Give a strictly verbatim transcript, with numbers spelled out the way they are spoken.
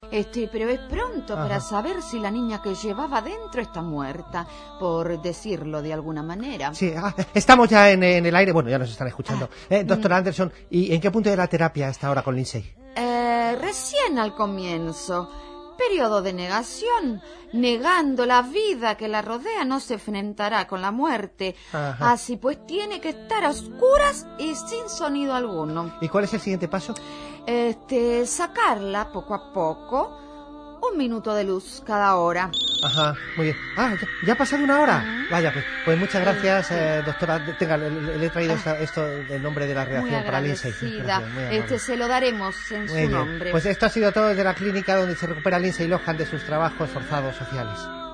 Este, pero es pronto Ajá. para saber si la niña que llevaba dentro está muerta, por decirlo de alguna manera. Sí, ah, estamos ya en, en el aire, bueno, ya nos están escuchando. Ah, Eh, doctora mm. Anderson, ¿y en qué punto de la terapia está ahora con Lindsay? Eh, recién al comienzo. Periodo de negación. Negando la vida que la rodea, no se enfrentará con la muerte. Ajá. Así pues tiene que estar a oscuras y sin sonido alguno. ¿Y cuál es el siguiente paso? Este, sacarla poco a poco. Un minuto de luz cada hora. Ajá, muy bien. Ah, ya, ya ha pasado una hora. Ah. Vaya, pues, pues muchas gracias, eh, doctora. Tenga, le, le- le he traído esta- esto en nombre de la Muy reacción para Lindsay. agradecida. Gracias, muy amable. Este, se lo daremos en Muy su bien. nombre. Pues esto ha sido todo desde la clínica donde se recupera Lindsay Lohan de sus trabajos forzados sociales.